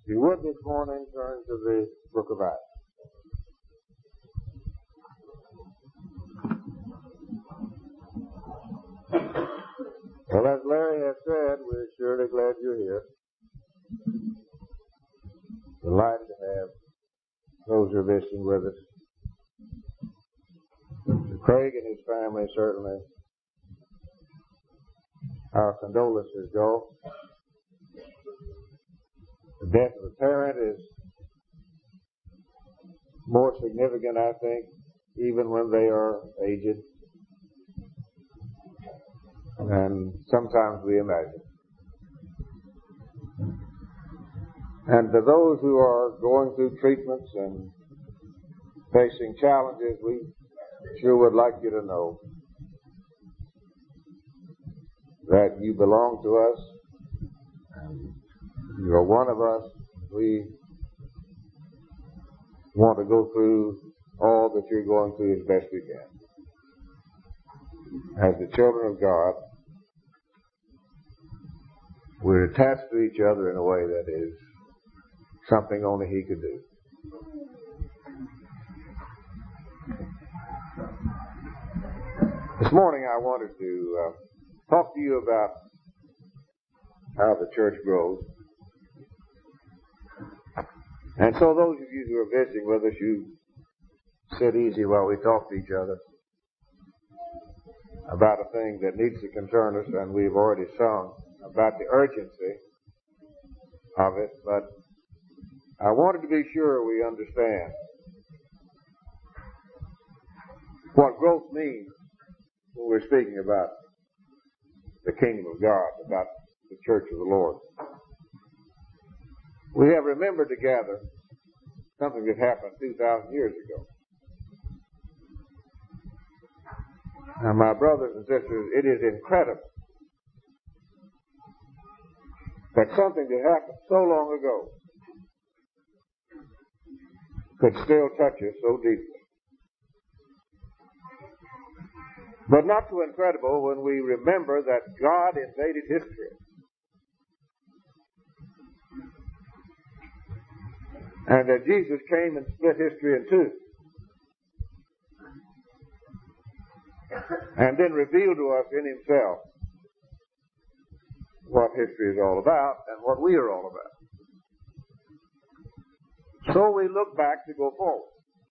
If you would this morning, turn to the book of Acts. Well, as Larry has said, we're surely glad you're here. Delighted to have those who are visiting with us. To Craig and his family, certainly our condolences go. The death of a parent is more significant, I think, even when they are aged, than sometimes we imagine. And to those who are going through treatments and facing challenges, we sure would like you to know that you belong to us, and you are one of us. We want to go through all that you're going through as best we can. As the children of God, we're attached to each other in a way that is something only He could do. This morning I wanted to talk to you about how the church grows. And so those of you who are visiting with us, you sit easy while we talk to each other about a thing that needs to concern us, and we've already sung about the urgency of it, but I wanted to be sure we understand what growth means when we're speaking about the kingdom of God, about the church of the Lord. We have remembered together something that happened 2,000 years ago. Now, my brothers and sisters, it is incredible that something that happened so long ago could still touch us so deeply. But not too incredible when we remember that God invaded history. And that Jesus came and split history in two. And then revealed to us in Himself what history is all about and what we are all about. So we look back to go forward.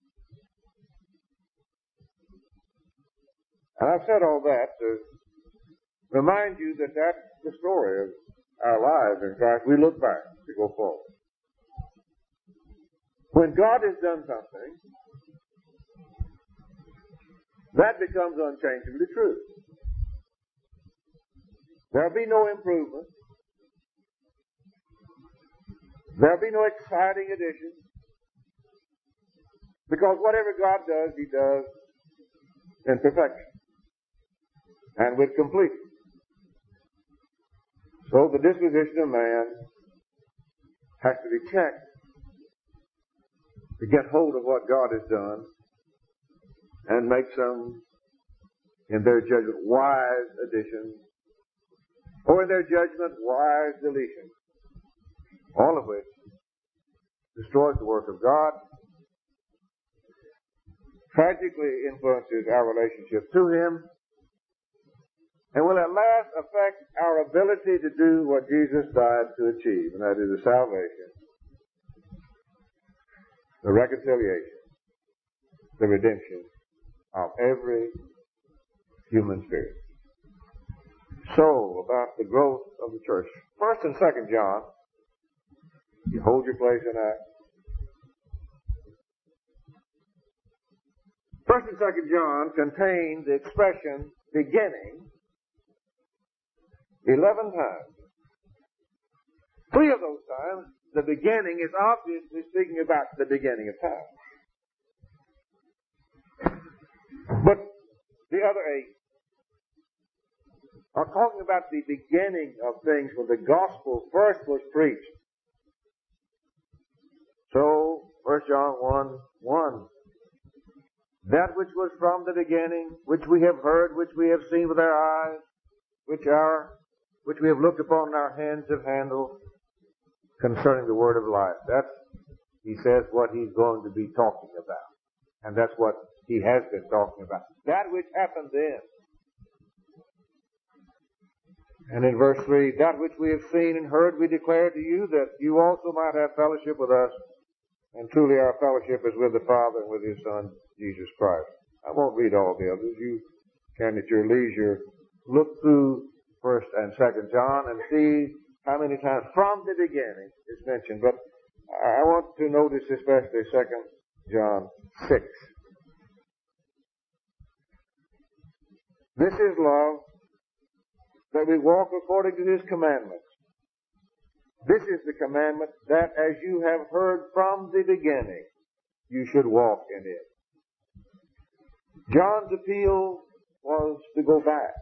And I've said all that to remind you that that's the story of our lives in Christ. We look back to go forward. When God has done something, that becomes unchangeably true. There'll be no improvement. There'll be no exciting addition. Because whatever God does, He does in perfection and with completeness. So the disposition of man has to be checked to get hold of what God has done and make some, in their judgment, wise additions, or in their judgment, wise deletions, all of which destroys the work of God, tragically influences our relationship to Him, and will at last affect our ability to do what Jesus died to achieve, and that is the salvation, the reconciliation, the redemption of every human spirit. So, about the growth of the church. 1st and 2nd John, you hold your place in Acts. 1st and 2nd John contain the expression beginning 11 times. 3 of those times, the beginning is obviously speaking about the beginning of time. But the other 8 are talking about the beginning of things when the gospel first was preached. So, 1 John 1:1, that which was from the beginning, which we have heard, which we have seen with our eyes, which we have looked upon and our hands have handled, concerning the word of life. That's, he says, what he's going to be talking about. And that's what he has been talking about. That which happened then. And in verse 3, that which we have seen and heard we declare to you, that you also might have fellowship with us. And truly our fellowship is with the Father and with His Son, Jesus Christ. I won't read all the others. You can at your leisure look through 1st and 2nd John and see how many times from the beginning is mentioned. But I want to notice especially 2nd John 6. This is love, that we walk according to His commandments. This is the commandment, that as you have heard from the beginning, you should walk in it. John's appeal was to go back.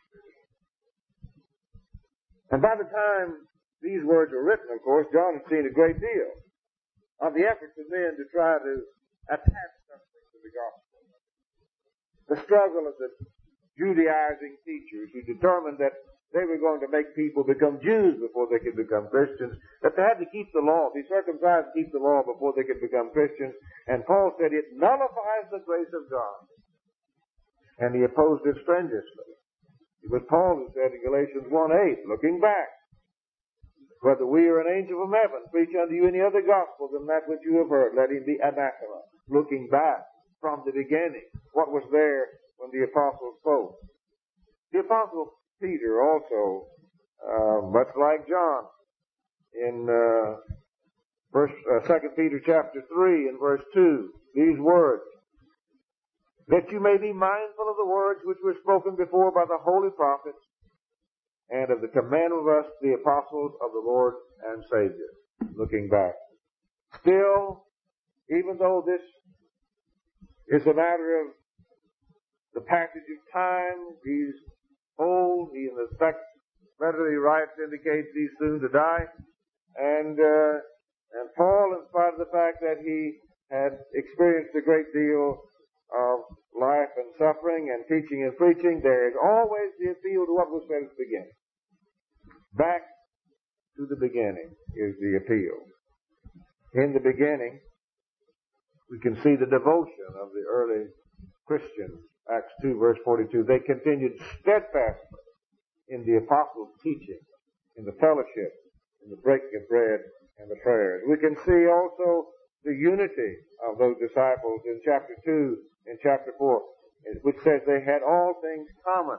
And by the time these words were written, of course, John had seen a great deal of the efforts of men to try to attach something to the gospel. The struggle of the Judaizing teachers who determined that they were going to make people become Jews before they could become Christians, that they had to keep the law, be circumcised, keep the law before they could become Christians. And Paul said it nullifies the grace of God. And he opposed it strenuously. It was Paul who said in Galatians 1:8, looking back, whether we or an angel from heaven preach unto you any other gospel than that which you have heard, let him be anathema. Looking back from the beginning, what was there when the apostles spoke. The apostle Peter also, much like John, in 2 Peter chapter 3 and verse 2, these words, that you may be mindful of the words which were spoken before by the holy prophets, and of the command of us, the apostles of the Lord and Savior. Looking back. Still, even though this is a matter of the passage of time, he's old, he in effect readily writes indicates he's soon to die. And Paul, in spite of the fact that he had experienced a great deal of life and suffering and teaching and preaching, there is always the appeal to what was said at the beginning. Back to the beginning is the appeal. In the beginning, we can see the devotion of the early Christians. Acts 2 verse 42. They continued steadfastly in the apostles' teaching, in the fellowship, in the breaking of bread and the prayers. We can see also the unity of those disciples in chapter 2 and chapter 4, which says they had all things common.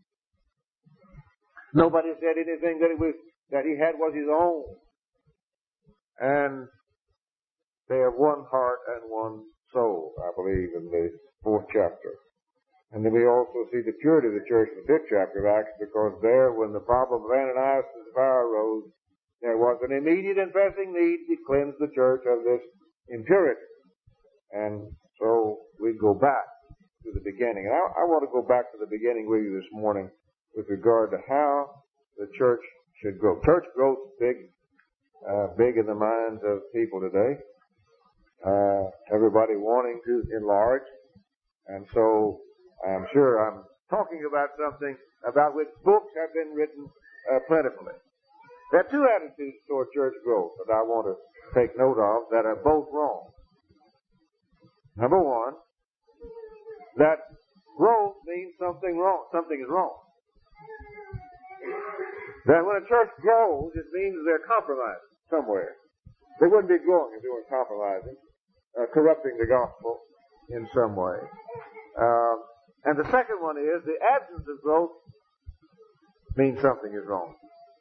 Nobody said anything that he had was his own. And they have one heart and one soul, I believe, in the 4th chapter. And then we also see the purity of the church in the 5th chapter of Acts, because there, when the problem of Ananias and Sapphira arose, there was an immediate and pressing need to cleanse the church of this impurity. And so we go back to the beginning. And I want to go back to the beginning with you this morning with regard to how the church should grow. Church growth is big in the minds of people today. Everybody wanting to enlarge. And so I'm sure I'm talking about something about which books have been written plentifully. There are two attitudes toward church growth that I want to take note of that are both wrong. Number one, that growth means something wrong. Something is wrong. That when a church grows, it means they're compromising somewhere. They wouldn't be growing if they weren't compromising, corrupting the gospel in some way. And the second one is the absence of growth means something is wrong.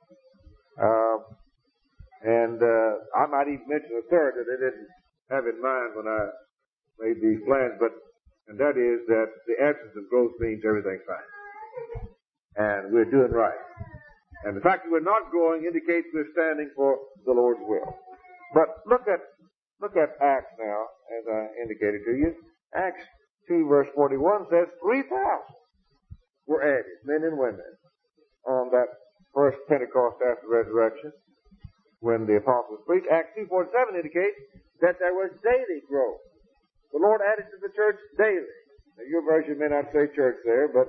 I might even mention a third that I didn't have in mind when I made these plans, and that is that the absence of growth means everything's fine. And we're doing right. And the fact that we're not growing indicates we're standing for the Lord's will. But look at Acts now, as I indicated to you. Acts 2 verse 41 says 3,000 were added, men and women, on that first Pentecost after resurrection when the apostles preached. Acts 2:47 indicates that there was daily growth. The Lord added to the church daily. Now, your version may not say church there, but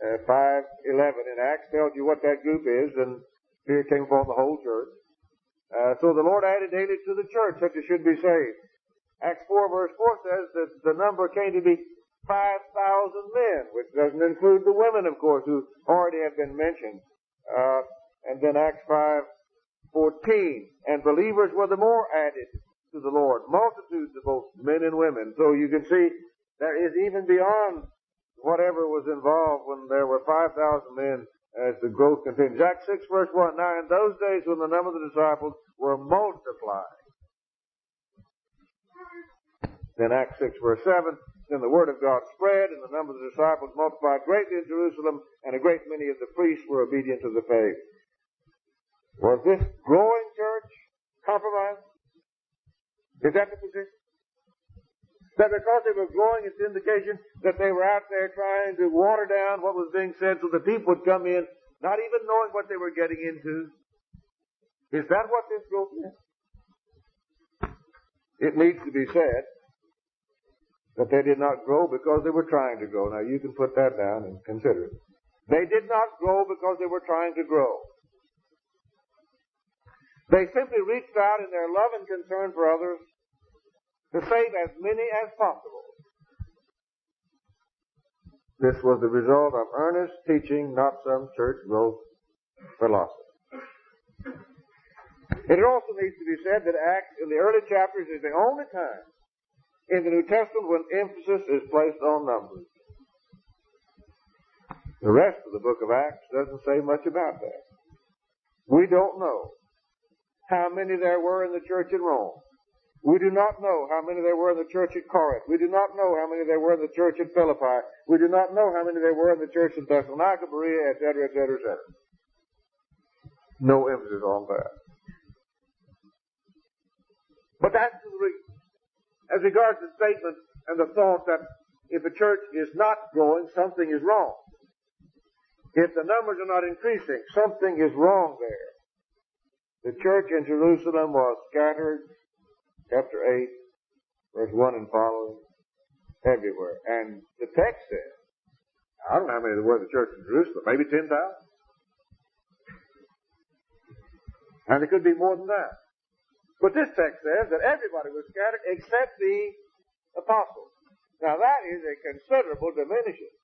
5:11 in Acts tells you what that group is, and Spirit came upon the whole church. So the Lord added daily to the church such as should be saved. Acts 4 verse 4 says that the number came to be 5,000 men, which doesn't include the women, of course, who already have been mentioned. And then Acts 5:14, and believers were the more added to the Lord, multitudes of both men and women. So you can see there is even beyond whatever was involved when there were 5,000 men as the growth continues. Acts 6 verse 1, now in those days when the number of the disciples were multiplied. Then Acts 6 verse 7, then the word of God spread and the number of the disciples multiplied greatly in Jerusalem, and a great many of the priests were obedient to the faith. Was this growing church compromised? Is that the position? That because they were growing, it's indication that they were out there trying to water down what was being said so the people would come in, not even knowing what they were getting into. Is that what this growth is? It needs to be said that they did not grow because they were trying to grow. Now you can put that down and consider it. They did not grow because they were trying to grow. They simply reached out in their love and concern for others to save as many as possible. This was the result of earnest teaching, not some church growth philosophy. It also needs to be said that Acts in the early chapters is the only time in the New Testament when emphasis is placed on numbers. The rest of the book of Acts doesn't say much about that. We don't know how many there were in the church in Rome. We do not know how many there were in the church at Corinth. We do not know how many there were in the church at Philippi. We do not know how many there were in the church in Thessalonica, Berea, etc., etc., etc. No emphasis on that. But that's the reason. As regards the statement and the thought that if a church is not growing, something is wrong. If the numbers are not increasing, something is wrong there. The church in Jerusalem was scattered, chapter 8, verse 1 and following, everywhere. And the text says, I don't know how many there were in the church in Jerusalem, maybe 10,000. And it could be more than that. But this text says that everybody was scattered except the apostles. Now that is a considerable diminishing.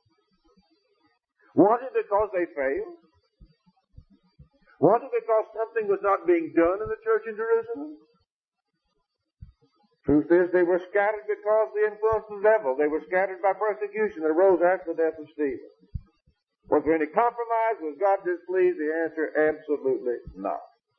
Was it because they failed? Was it because something was not being done in the church in Jerusalem? Truth is, they were scattered because of the influence of the devil. They were scattered by persecution that arose after the death of Stephen. Was there any compromise? Was God displeased? The answer, absolutely not.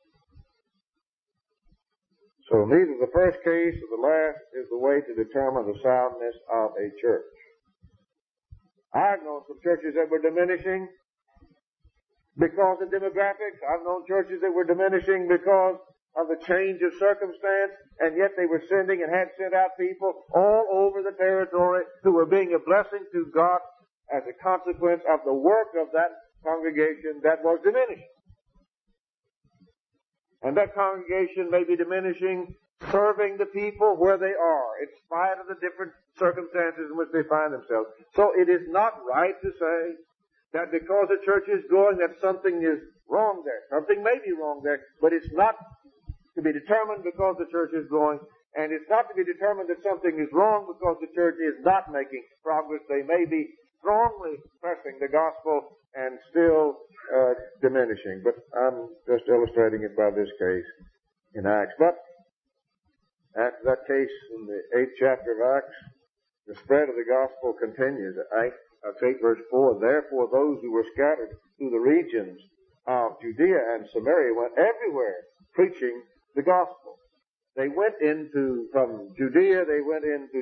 So neither the first case or the last is the way to determine the soundness of a church. I've known some churches that were diminishing because of demographics. I've known churches that were diminishing because of the change of circumstance, and yet they were sending and had sent out people all over the territory who were being a blessing to God as a consequence of the work of that congregation that was diminishing. And that congregation may be diminishing, serving the people where they are, in spite of the different circumstances in which they find themselves. So it is not right to say that because a church is growing that something is wrong there. Something may be wrong there, but it's not to be determined because the church is growing, and it's not to be determined that something is wrong because the church is not making progress. They may be strongly pressing the gospel and still diminishing. But I'm just illustrating it by this case in Acts. But after that case in the 8th chapter of Acts, the spread of the gospel continues. Acts 8 verse 4, therefore those who were scattered through the regions of Judea and Samaria went everywhere preaching the gospel. They went from Judea, they went into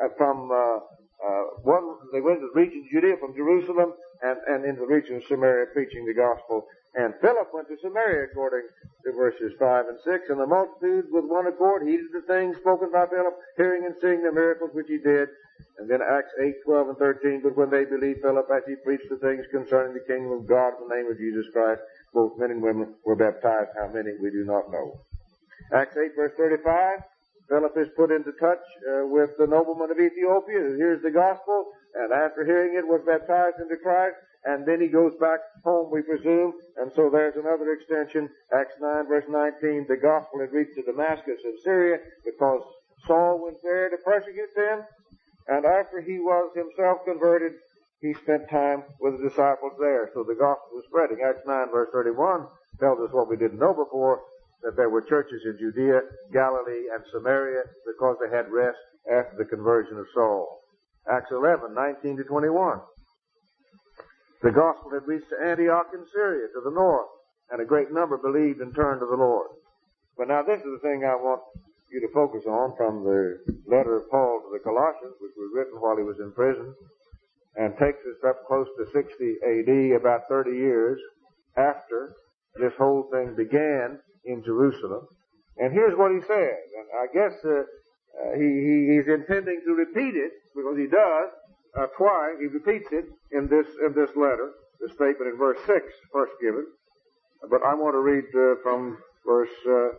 they went to the region of Judea from Jerusalem and into the region of Samaria preaching the gospel. And Philip went to Samaria according to verses 5 and 6. And the multitude with one accord heeded the things spoken by Philip, hearing and seeing the miracles which he did. And then Acts 8, 12 and 13. But when they believed Philip as he preached the things concerning the kingdom of God in the name of Jesus Christ, both men and women were baptized. How many we do not know. Acts 8 verse 35. Philip is put into touch with the nobleman of Ethiopia who hears the gospel, and after hearing it was baptized into Christ. and then he goes back home, we presume, and so there's another extension. Acts 9, verse 19, the gospel had reached to Damascus in Syria because Saul went there to persecute them, and after he was himself converted, he spent time with the disciples there. So the gospel was spreading. Acts 9, verse 31 tells us what we didn't know before, that there were churches in Judea, Galilee, and Samaria because they had rest after the conversion of Saul. Acts 11, 19 to 21. The gospel had reached to Antioch in Syria, to the north, and a great number believed and turned to the Lord. But now this is the thing I want you to focus on from the letter of Paul to the Colossians, which was written while he was in prison, and takes us up close to 60 A.D., about 30 years after this whole thing began in Jerusalem. And here's what he says, and I guess he's intending to repeat it, because he does, twice. He repeats it in this letter, the statement in verse 6, first given. But I want to read from verse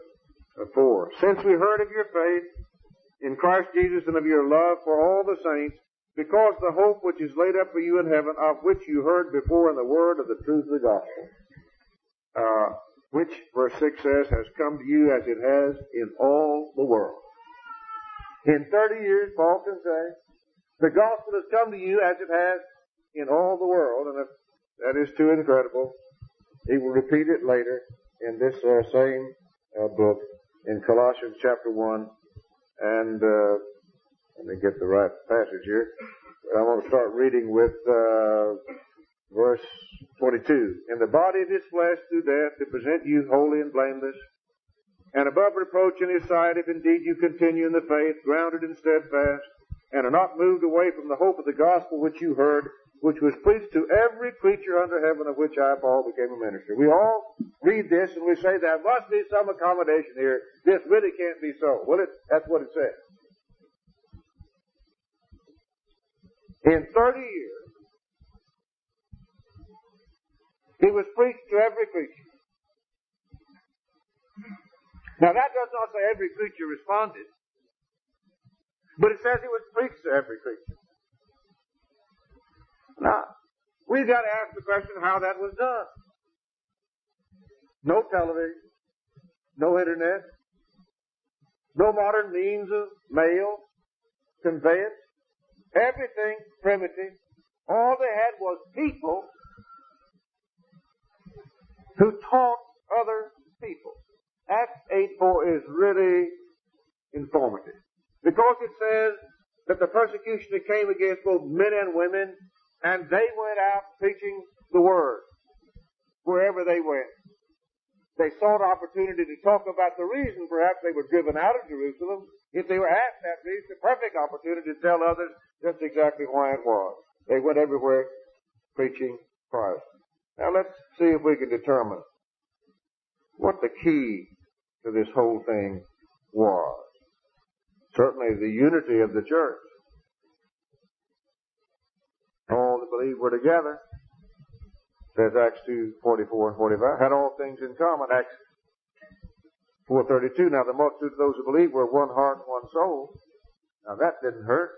4. Since we heard of your faith in Christ Jesus and of your love for all the saints, because the hope which is laid up for you in heaven, of which you heard before in the word of the truth of the gospel, which, verse 6 says, has come to you as it has in all the world. In 30 years, Paul can say, the gospel has come to you as it has in all the world, and if that is too incredible, he will repeat it later in this same book in Colossians chapter 1, and let me get the right passage here. I want to start reading with verse 22. In the body of his flesh through death to present you holy and blameless, and above reproach in his sight, if indeed you continue in the faith, grounded and steadfast, and are not moved away from the hope of the gospel which you heard, which was preached to every creature under heaven, of which I, Paul, became a minister. We all read this and we say there must be some accommodation here. This really can't be so. Well, that's what it says. In 30 years, it was preached to every creature. Now that does not say every creature responded, but it says it was preached to every creature. Now, we've got to ask the question how that was done. No television, no internet, no modern means of mail, conveyance, everything primitive. All they had was people who taught other people. Acts 8:4 is really informative, because it says that the persecution that came against both men and women, and they went out preaching the word wherever they went. They sought opportunity to talk about the reason perhaps they were driven out of Jerusalem. If they were asked that reason, the perfect opportunity to tell others just exactly why it was. They went everywhere preaching Christ. Now let's see if we can determine what the key to this whole thing was. Certainly the unity of the church. All that believed were together, says Acts 2:44 and 45, had all things in common. Acts 4:32, now the multitude of those who believed were one heart and one soul. Now that didn't hurt.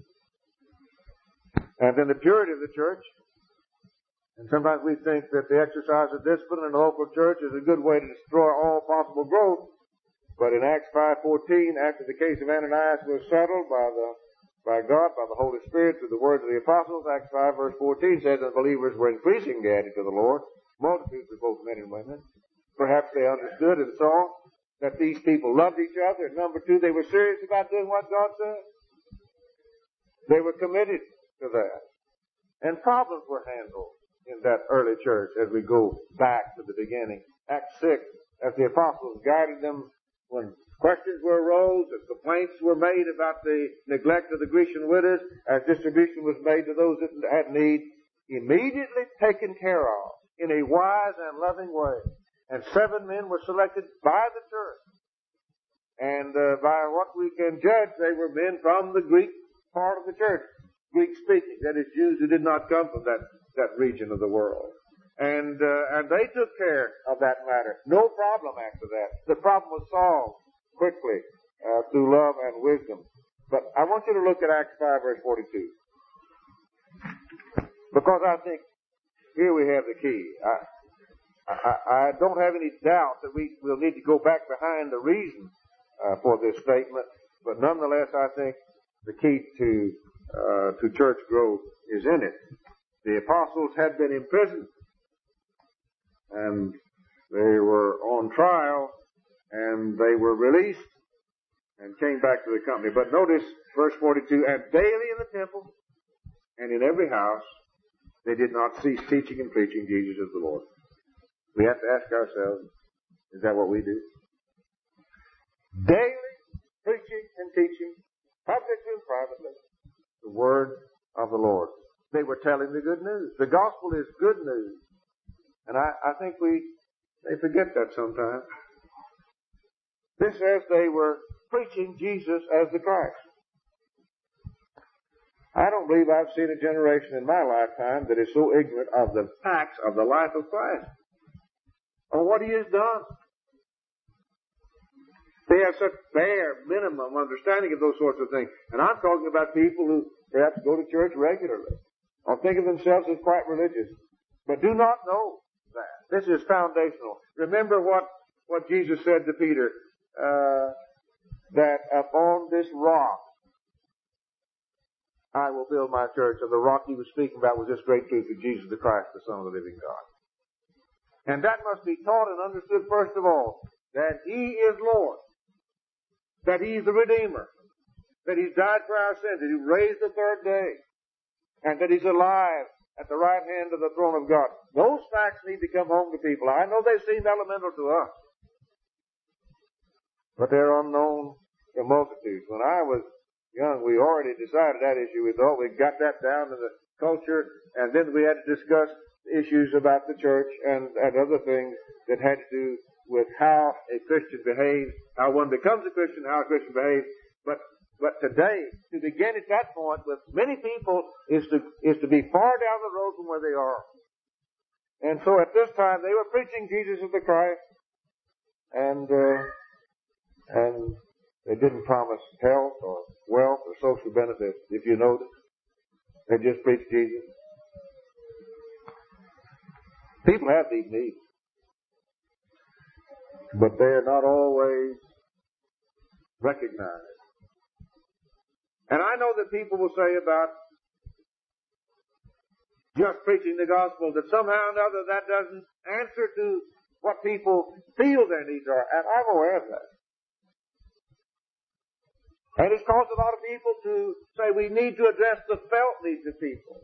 And then the purity of the church. And sometimes we think that the exercise of discipline in the local church is a good way to destroy all possible growth. But in Acts 5:14, after the case of Ananias was settled by God, by the Holy Spirit, through the words of the apostles, Acts 5 verse 14 says that believers were increasingly added to the Lord, multitudes of both men and women. Perhaps they understood and saw that these people loved each other. And number two, they were serious about doing what God said. They were committed to that. And problems were handled in that early church as we go back to the beginning. Acts 6, as the apostles guided them when questions were arose and complaints were made about the neglect of the Grecian widows, as distribution was made to those that had need, immediately taken care of in a wise and loving way. And 7 men were selected by the church. And by what we can judge, they were men from the Greek part of the church, Greek speaking, that is, Jews who did not come from that region of the world. And they took care of that matter. No problem after that. The problem was solved quickly through love and wisdom. But I want you to look at Acts 5 verse 42. Because I think here we have the key. I don't have any doubt that we'll need to go back behind the reason for this statement, but nonetheless, I think the key to church growth is in it. The apostles had been imprisoned, and they were on trial, and they were released and came back to the company. But notice verse 42, and daily in the temple and in every house they did not cease teaching and preaching Jesus as the Lord. We have to ask ourselves, is that what we do? Daily preaching and teaching, publicly and privately, the word of the Lord. They were telling the good news. The gospel is good news. And I think they forget that sometimes. This says they were preaching Jesus as the Christ. I don't believe I've seen a generation in my lifetime that is so ignorant of the facts of the life of Christ, or what He has done. They have such bare minimum understanding of those sorts of things. And I'm talking about people who perhaps go to church regularly, or think of themselves as quite religious, but do not know that. This is foundational. Remember what Jesus said to Peter, that upon this rock I will build my church. And the rock he was speaking about was this great truth of Jesus the Christ, the Son of the living God. And that must be taught and understood first of all, that He is Lord, that He's the Redeemer, that He's died for our sins, that He raised the third day, and that He's alive at the right hand of the throne of God. Those facts need to come home to people. I know they seem elemental to us, but they're unknown to multitudes. When I was young, we already decided that issue. We thought we got that down in the culture, and then we had to discuss issues about the church and other things that had to do with how a Christian behaves, how one becomes a Christian, how a Christian behaves. But today, to begin at that point with many people is to be far down the road from where they are. And so at this time they were preaching Jesus as the Christ, and they didn't promise health or wealth or social benefits, if you notice. They just preached Jesus. People have these needs, but they're not always recognized. And I know that people will say about just preaching the gospel that somehow or another that doesn't answer to what people feel their needs are. And I'm aware of that. And it's caused a lot of people to say we need to address the felt needs of people.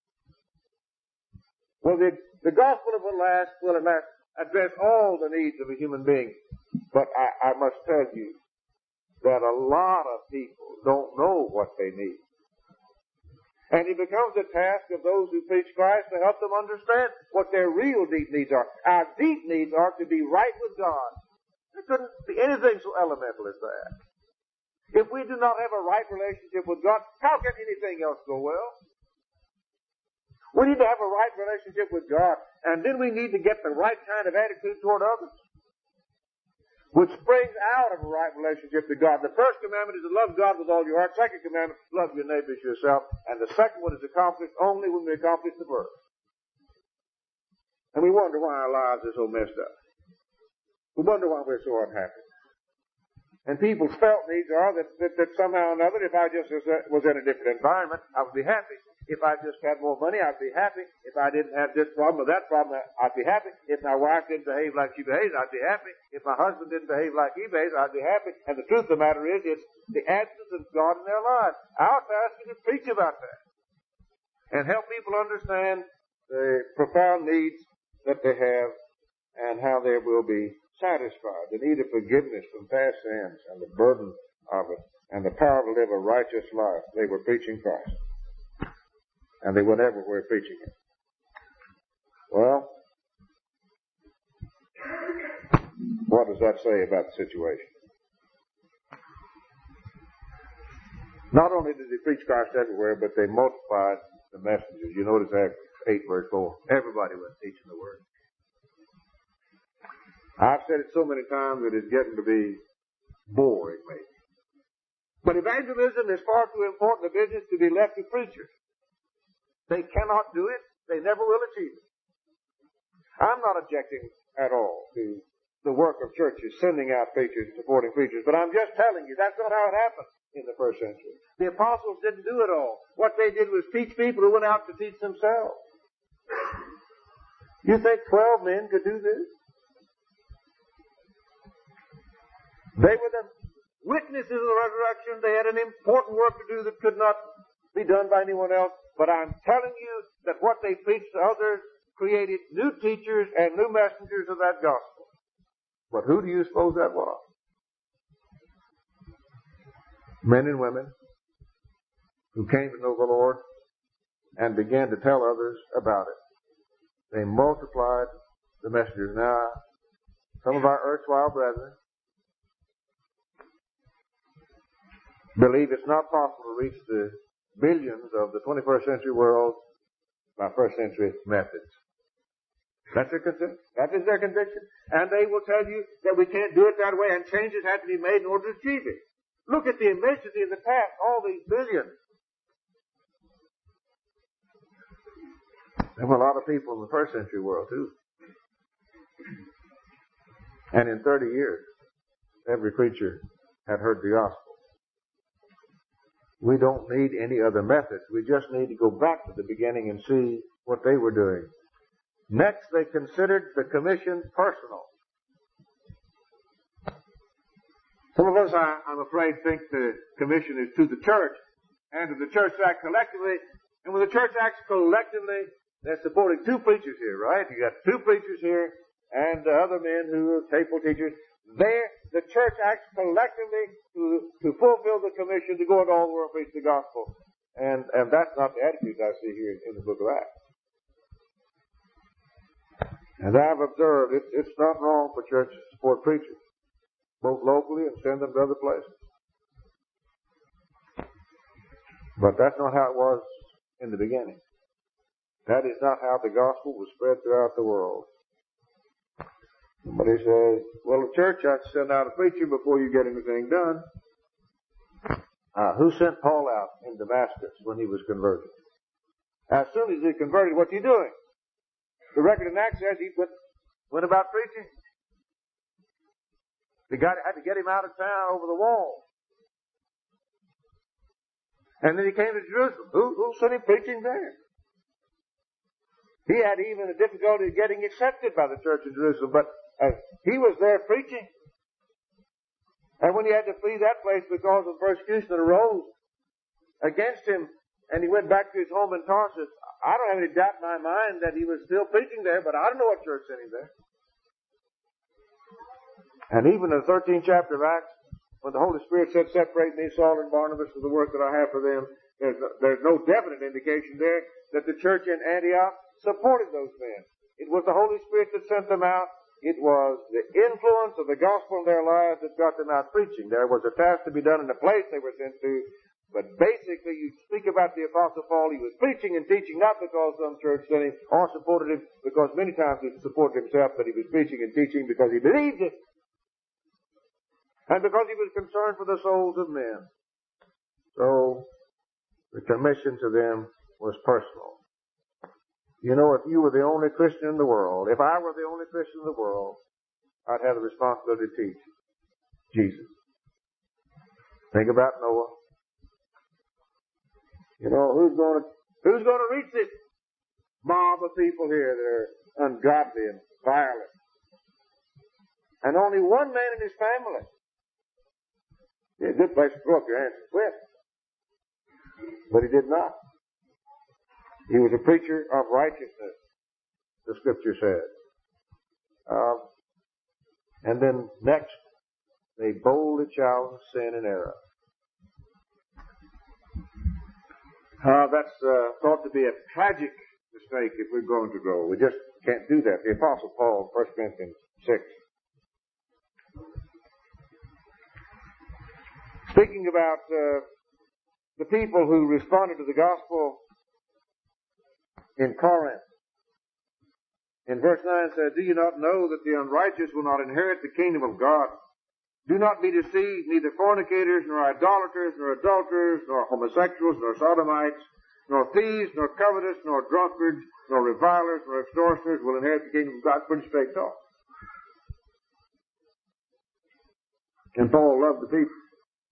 Well, the gospel will at last address all the needs of a human being. But I must tell you that a lot of people don't know what they need. And it becomes a task of those who preach Christ to help them understand what their real deep needs are. Our deep needs are to be right with God. There couldn't be anything so elemental as that. If we do not have a right relationship with God, how can anything else go well? We need to have a right relationship with God, and then we need to get the right kind of attitude toward others, which springs out of a right relationship to God. The first commandment is to love God with all your heart. Second commandment, love your neighbor as yourself. And the second one is accomplished only when we accomplish the first. And we wonder why our lives are so messed up. We wonder why we're so unhappy. And people's felt needs are that somehow or another, if I just was in a different environment, I would be happy. If I just had more money, I'd be happy. If I didn't have this problem or that problem, I'd be happy. If my wife didn't behave like she behaves, I'd be happy. If my husband didn't behave like he behaves, I'd be happy. And the truth of the matter is, it's the absence of God in their lives. Our task is to preach about that and help people understand the profound needs that they have and how they will be satisfied. The need of forgiveness from past sins and the burden of it and the power to live a righteous life. They were preaching Christ. And they went everywhere preaching it. Well, what does that say about the situation? Not only did they preach Christ everywhere, but they multiplied the messengers. You notice Acts 8 verse 4. Everybody was teaching the word. I've said it so many times that it's getting to be boring, maybe. But evangelism is far too important a business to be left to preachers. They cannot do it. They never will achieve it. I'm not objecting at all to the work of churches sending out preachers and supporting preachers, but I'm just telling you that's not how it happened in the first century. The apostles didn't do it all. What they did was teach people who went out to teach themselves. You think 12 men could do this? They were the witnesses of the resurrection. They had an important work to do that could not be done by anyone else. But I'm telling you that what they preached to others created new teachers and new messengers of that gospel. But who do you suppose that was? Men and women who came to know the Lord and began to tell others about it. They multiplied the messengers. Now, some of our erstwhile brethren believe it's not possible to reach the billions of the 21st century world by first century methods. That's their conviction. That is their conviction. And they will tell you that we can't do it that way and changes have to be made in order to achieve it. Look at the immensity of the task, all these billions. There were a lot of people in the first century world too. And in 30 years, every creature had heard the gospel. We don't need any other methods. We just need to go back to the beginning and see what they were doing. Next, they considered the commission personal. Some of us, I'm afraid, think the commission is to the church and to the church to act collectively. And when the church acts collectively, they're supporting two preachers here, right? You got two preachers here and other men who are faithful teachers. There, the church acts collectively to fulfill the commission to go into all the world and preach the gospel. And that's not the attitude I see here in the book of Acts. As I've observed, it's not wrong for churches to support preachers, both locally and send them to other places. But that's not how it was in the beginning. That is not how the gospel was spread throughout the world. Somebody says, well, the church has to send out a preacher before you get anything done. Who sent Paul out in Damascus when he was converted? As soon as he converted, what's he doing? The record in Acts says he went about preaching. They had to get him out of town over the wall. And then he came to Jerusalem. Who sent him preaching there? He had even a difficulty getting accepted by the church in Jerusalem, but he was there preaching. And when he had to flee that place because of persecution that arose against him, and he went back to his home in Tarsus, I don't have any doubt in my mind that he was still preaching there, but I don't know what church sent him there. And even in the 13th chapter of Acts, when the Holy Spirit said, separate me, Saul and Barnabas, for the work that I have for them, there's no definite indication there that the church in Antioch supported those men. It was the Holy Spirit that sent them out. It was the influence of the gospel in their lives that got them out preaching. There was a task to be done in the place they were sent to. But basically, you speak about the Apostle Paul, he was preaching and teaching not because some church sent him or supported him, because many times he supported himself, but he was preaching and teaching because he believed it. And because he was concerned for the souls of men. So, the commission to them was personal. You know, if you were the only Christian in the world, if I were the only Christian in the world, I'd have the responsibility to teach Jesus. Think about Noah. You know, who's going to reach this mob of people here that are ungodly and violent? And only one man in his family. Yeah, good place to throw up your hands and quit. But he did not. He was a preacher of righteousness, the Scripture says. And then next, they boldly challenged sin and error. That's thought to be a tragic mistake if we're going to grow. We just can't do that. The Apostle Paul, 1 Corinthians 6. Speaking about the people who responded to the gospel in Corinth, in verse 9 said, do you not know that the unrighteous will not inherit the kingdom of God? Do not be deceived, neither fornicators, nor idolaters, nor adulterers, nor homosexuals, nor sodomites, nor thieves, nor covetous, nor drunkards, nor revilers, nor extortioners will inherit the kingdom of God. Pretty straight talk. And Paul loved the people.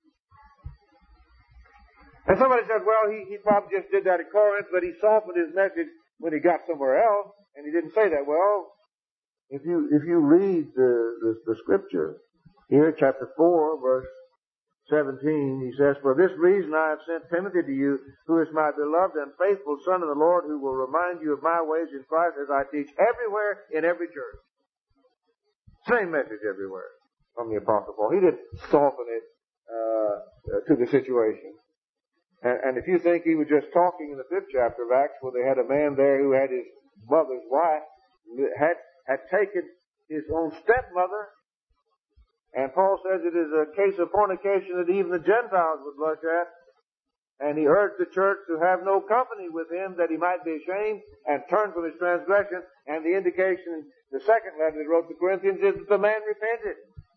And somebody said, well, he probably just did that at Corinth, but he softened his message when he got somewhere else, and he didn't say that. Well, if you read the scripture here, chapter 4, verse 17, he says, for this reason I have sent Timothy to you, who is my beloved and faithful son in the Lord, who will remind you of my ways in Christ as I teach everywhere in every church. Same message everywhere from the Apostle Paul. He didn't soften it to the situation. And if you think he was just talking in the 5th chapter of Acts, where they had a man there who had his mother's wife, had taken his own stepmother, and Paul says it is a case of fornication that even the Gentiles would blush at, and he urged the church to have no company with him, that he might be ashamed and turn from his transgression. And the indication in the 2nd letter that he wrote to the Corinthians is that the man repented.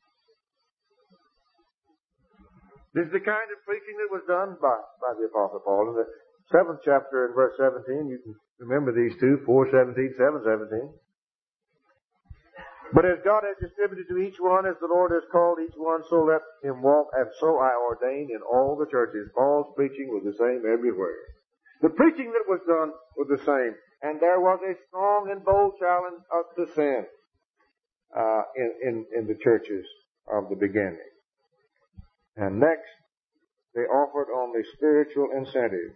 This is the kind of preaching that was done by the Apostle Paul. In the 7th chapter and verse 17, you can remember these two, 4:17, 7:17. But as God has distributed to each one, as the Lord has called each one, so let him walk, and so I ordain in all the churches. Paul's preaching was the same everywhere. The preaching that was done was the same. And there was a strong and bold challenge to sin in the churches of the beginning. And next, they offered only spiritual incentives.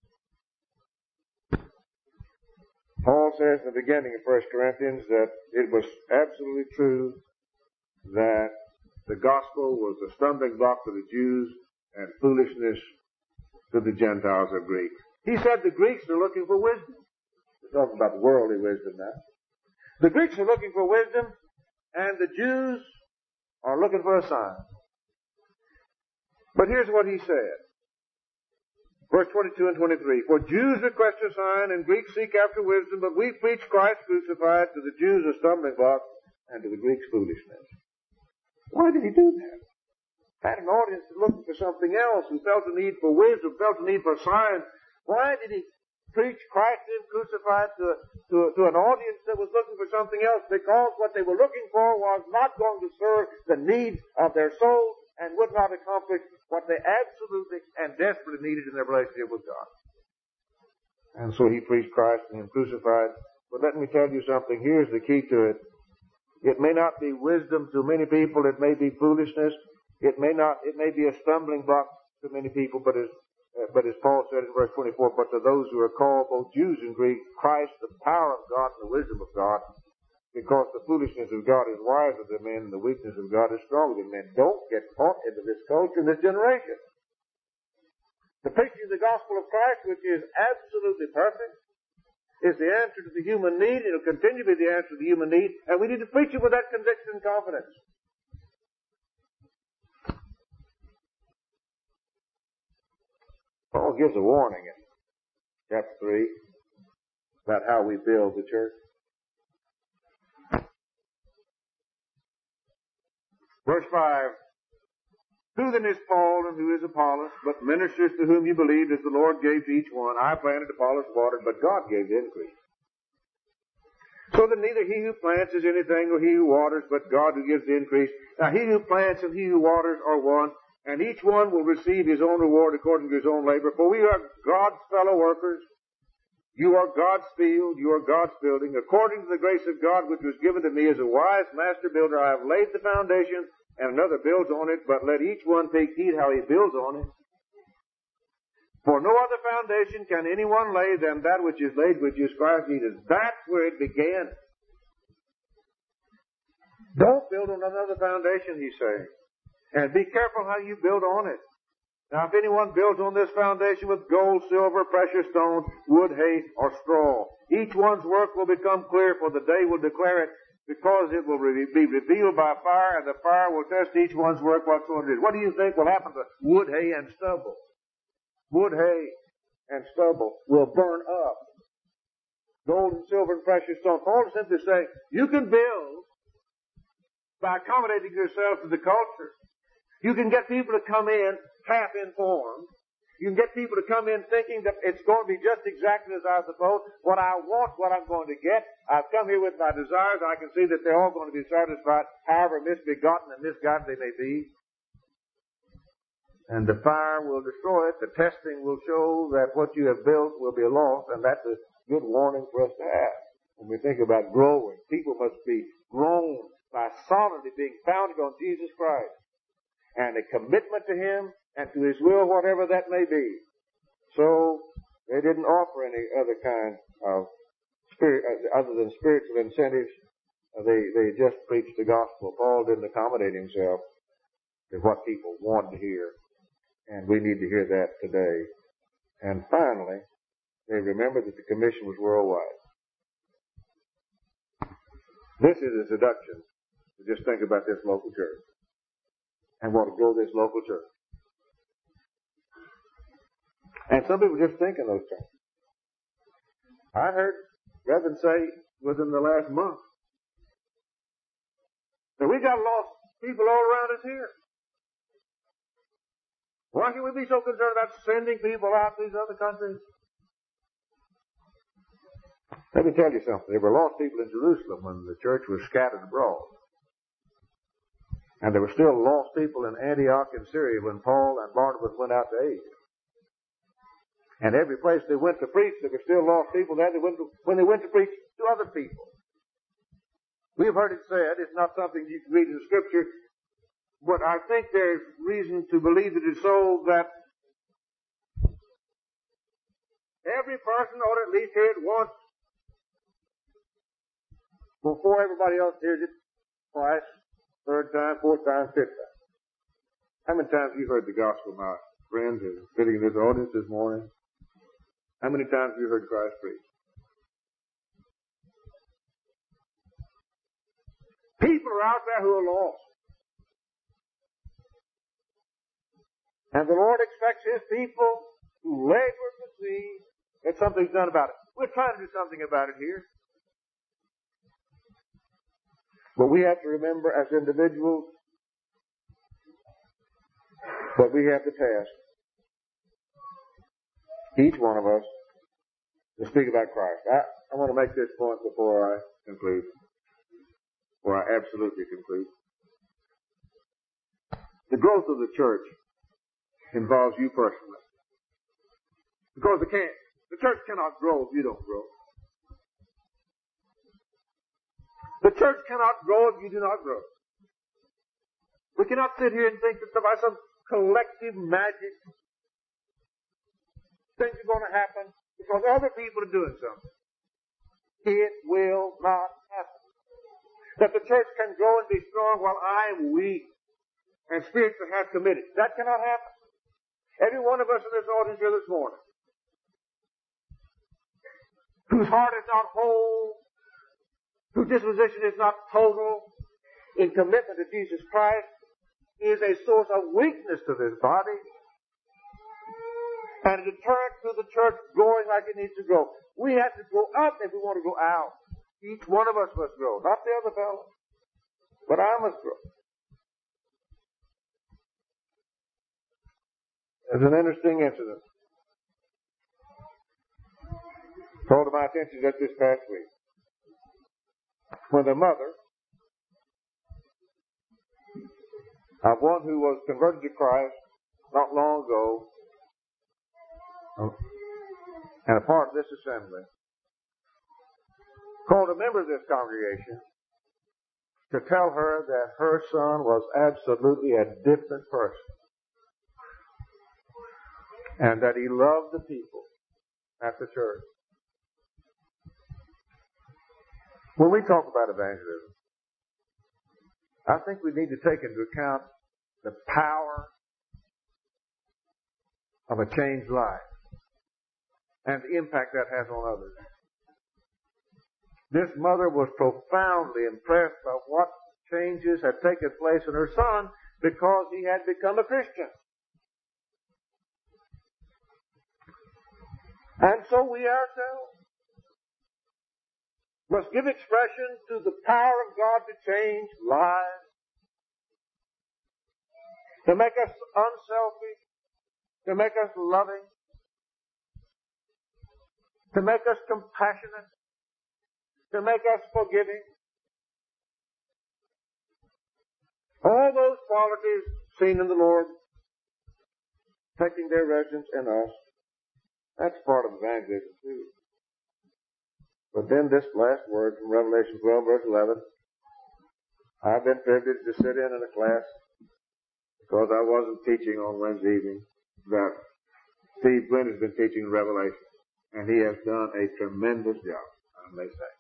Paul says in the beginning of 1 Corinthians that it was absolutely true that the gospel was a stumbling block to the Jews and foolishness to the Gentiles or Greeks. He said the Greeks are looking for wisdom. We're talking about worldly wisdom now. The Greeks are looking for wisdom, and the Jews are looking for a sign. But here's what he said. Verse 22 and 23. For Jews request a sign and Greeks seek after wisdom, but we preach Christ crucified, to the Jews a stumbling block and to the Greeks foolishness. Why did he do that? Had an audience looking for something else, who felt a need for wisdom, felt a need for signs. Why did he preach Christ crucified to an audience that was looking for something else? Because what they were looking for was not going to serve the needs of their souls, and would not accomplish what they absolutely and desperately needed in their relationship with God. And so he preached Christ and him crucified. But let me tell you something. Here's the key to it. It may not be wisdom to many people. It may be foolishness. It may be a stumbling block to many people. But as Paul said in verse 24, but to those who are called, both Jews and Greeks, Christ, the power of God and the wisdom of God. Because the foolishness of God is wiser than men, and the weakness of God is stronger than men. Don't get caught into this culture in this generation. The preaching of the gospel of Christ, which is absolutely perfect, is the answer to the human need. It will continue to be the answer to the human need, and we need to preach it with that conviction and confidence. Paul gives a warning in chapter 3 about how we build the church. Verse 5, who then is Paul and who is Apollos, but ministers to whom you believed as the Lord gave to each one? I planted, Apollos watered, but God gave the increase. So that neither he who plants is anything or he who waters, but God who gives the increase. Now he who plants and he who waters are one, and each one will receive his own reward according to his own labor. For we are God's fellow workers. You are God's field, you are God's building. According to the grace of God which was given to me as a wise master builder, I have laid the foundation, and another builds on it, but let each one take heed how he builds on it. For no other foundation can anyone lay than that which is laid, which is Christ Jesus. That's where it began. Don't build on another foundation, he's saying. And be careful how you build on it. Now, if anyone builds on this foundation with gold, silver, precious stones, wood, hay, or straw, each one's work will become clear, for the day will declare it, because it will be revealed by fire, and the fire will test each one's work whatsoever it is. What do you think will happen to wood, hay, and stubble? Wood, hay, and stubble will burn up. Gold and silver and precious stones. Paul is simply saying, you can build by accommodating yourself to the culture. You can get people to come in half-informed. You can get people to come in thinking that it's going to be just exactly as I suppose. What I want, what I'm going to get. I've come here with my desires. I can see that they're all going to be satisfied, however misbegotten and misguided they may be. And the fire will destroy it. The testing will show that what you have built will be lost, and that's a good warning for us to have. When we think about growing, people must be grown by solidly being founded on Jesus Christ and a commitment to Him and to His will, whatever that may be. So they didn't offer any other kind of spirit, other than spiritual incentives. They just preached the gospel. Paul didn't accommodate himself to what people wanted to hear. And we need to hear that today. And finally, they remembered that the commission was worldwide. This is a seduction to just think about this local church and want to grow this local church. And some people just think in those terms. I heard Reverend say within the last month that we got lost people all around us here. Why can we be so concerned about sending people out to these other countries? Let me tell you something. There were lost people in Jerusalem when the church was scattered abroad. And there were still lost people in Antioch and Syria when Paul and Barnabas went out to Asia. And every place they went to preach, there were still lost people there when they went to preach to other people. We've heard it said, it's not something you can read in the Scripture, but I think there's reason to believe it is so that every person ought to at least hear it once before everybody else hears it twice, third time, fourth time, fifth time. How many times have you heard the gospel, my friends, who are sitting in this audience this morning? How many times have you heard Christ preached? People are out there who are lost. And the Lord expects His people to labor to see that something's done about it. We're trying to do something about it here. But we have to remember as individuals that we have the task, each one of us, to speak about Christ. I want to make this point before I conclude, or I absolutely conclude. The growth of the church involves you personally. Because the church cannot grow if you don't grow. The church cannot grow if you do not grow. We cannot sit here and think that by some collective magic things are going to happen because other people are doing something. It will not happen. That the church can grow and be strong while I am weak and spiritually half committed. That cannot happen. Every one of us in this audience here this morning, whose heart is not whole, whose disposition is not total in commitment to Jesus Christ, is a source of weakness to this body and a deterrent to the church growing like it needs to grow. We have to go up if we want to go out. Each one of us must grow, not the other fellow, but I must grow. There's an interesting incident called to my attention just this past week. When the mother of one who was converted to Christ not long ago, and a part of this assembly, called a member of this congregation to tell her that her son was absolutely a different person and that he loved the people at the church. When we talk about evangelism, I think we need to take into account the power of a changed life and the impact that has on others. This mother was profoundly impressed by what changes had taken place in her son because he had become a Christian. And so we ourselves must give expression to the power of God to change lives, to make us unselfish, to make us loving, to make us compassionate, to make us forgiving. All those qualities seen in the Lord taking their residence in us, that's part of evangelism too. But then this last word from Revelation 12, verse 11, I've been privileged to sit in a class because I wasn't teaching on Wednesday evening that Steve Gwynn has been teaching Revelation, and he has done a tremendous job, I may say.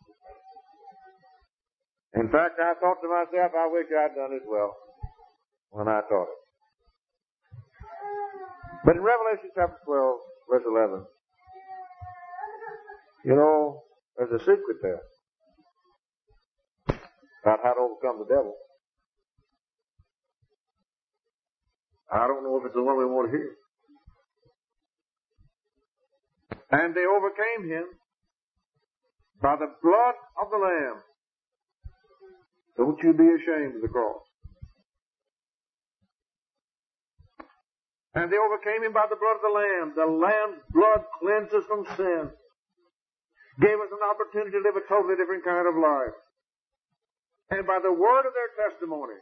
In fact, I thought to myself, I wish I'd done as well when I taught it. But in Revelation chapter 12, verse 11, you know, there's a secret there about how to overcome the devil. I don't know if it's the one we want to hear. And they overcame him by the blood of the Lamb. Don't you be ashamed of the cross. And they overcame him by the blood of the Lamb. The Lamb's blood cleansed us from sin. Gave us an opportunity to live a totally different kind of life. And by the word of their testimony.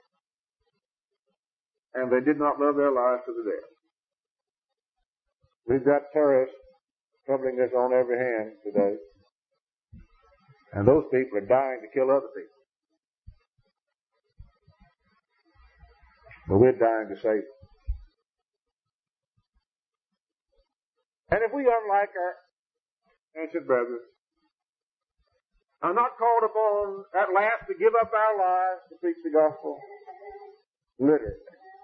And they did not love their lives to the death. We've got terrorists troubling us on every hand today. And those people are dying to kill other people. But we're dying to save them. And if we, unlike our ancient brethren, are not called upon at last to give up our lives to preach the gospel, literally.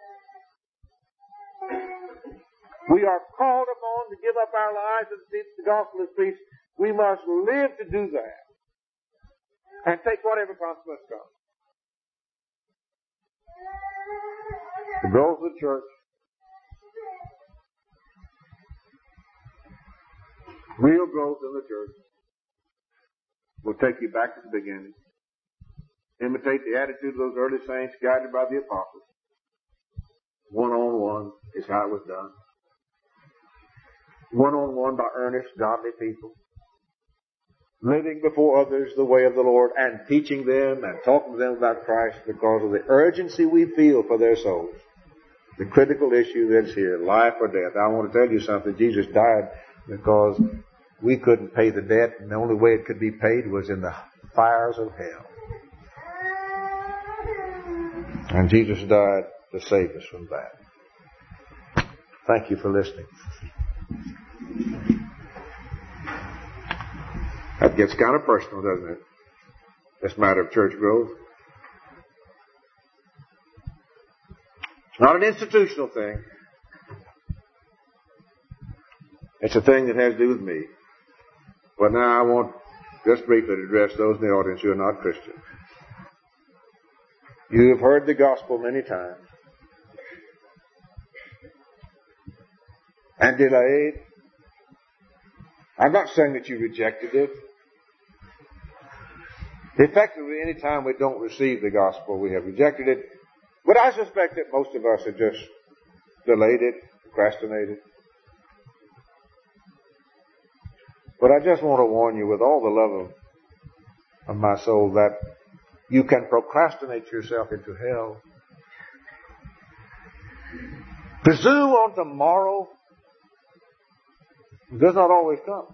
We are called upon to give up our lives and preach the gospel as preached. We must live to do that and take whatever consequence comes. The growth of the church, real growth in the church, will take you back to the beginning. Imitate the attitude of those early saints guided by the apostles. One-on-one is how it was done. One-on-one by earnest, godly people. Living before others the way of the Lord and teaching them and talking to them about Christ because of the urgency we feel for their souls. The critical issue that's here, life or death. I want to tell you something. Jesus died because we couldn't pay the debt, and the only way it could be paid was in the fires of hell. And Jesus died to save us from that. Thank you for listening. That gets kind of personal, doesn't it? This matter of church growth. It's not an institutional thing. It's a thing that has to do with me. But now I want just briefly to address those in the audience who are not Christian. You have heard the gospel many times. And delayed. I'm not saying that you rejected it. Effectively, any time we don't receive the gospel, we have rejected it. But I suspect that most of us have just delayed it, procrastinated. But I just want to warn you with all the love of my soul that you can procrastinate yourself into hell. Presume on tomorrow. It does not always come.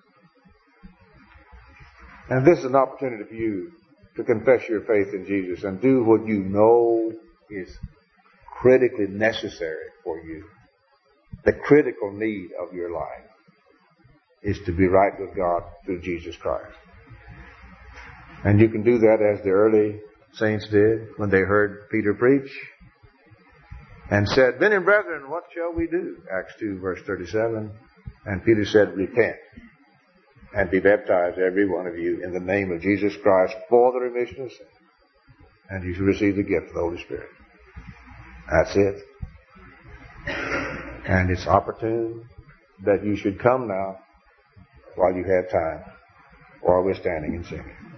And this is an opportunity for you to confess your faith in Jesus and do what you know is critically necessary for you. The critical need of your life is to be right with God through Jesus Christ. And you can do that as the early saints did when they heard Peter preach and said, "Men and brethren, what shall we do?" Acts 2 verse 37. And Peter said, "Repent and be baptized, every one of you, in the name of Jesus Christ for the remission of sin. And you shall receive the gift of the Holy Spirit." That's it. And it's opportune that you should come now while you have time, while we're standing and singing.